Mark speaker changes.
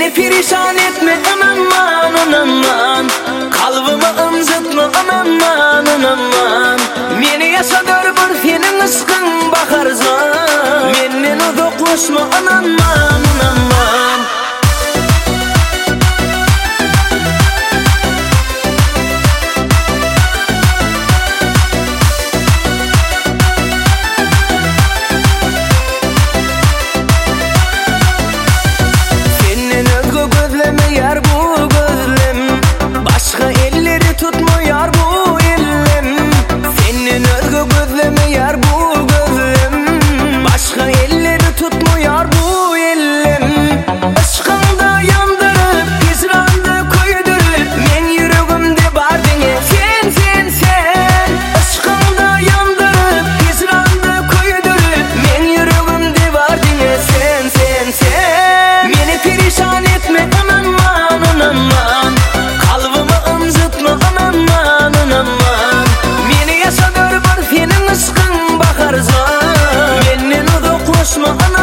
Speaker 1: Beni perişan etme aman aman, kalbimi ımzıtma aman aman. Meni yaşadır bir senin ışkın bakarzan, menden uzaklaşma aman aman. Yar bu gözlem, başka elleri tutmuyor bu elim. Senin örgü gözlemi yar bu gözlem, başka elleri tutmuyor bu elim. Aşkımda yandırıp, hicranda koydurup, men yüreğimde bardın sen sen sen. Aşkımda yandırıp, hicranda koydurup, men yüreğimde bardın sen sen sen. Beni perişan etme aman, kalbimi ımzıtma aman aman. Meni yaşadır bir senin ışkın bakarzan, menden uzaklaşma aman.